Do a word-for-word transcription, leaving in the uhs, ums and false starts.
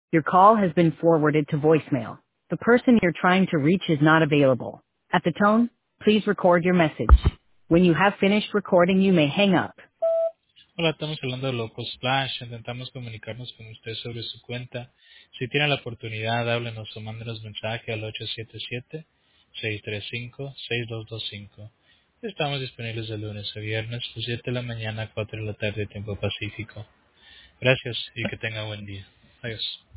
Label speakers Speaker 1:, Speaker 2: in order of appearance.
Speaker 1: Your call has been forwarded to voicemail. The person you're trying to reach is not available. At the tone, please record your message. When you have finished recording, you may hang up.
Speaker 2: Hola, estamos hablando de Loco Splash. Intentamos comunicarnos con usted sobre su cuenta. Si tiene la oportunidad, háblenos o mándenos mensaje al ocho siete siete, seis tres cinco, seis dos dos cinco. Estamos disponibles de lunes a viernes, de siete de la mañana a cuatro de la tarde, tiempo pacífico. Gracias y que tenga buen día. Adiós.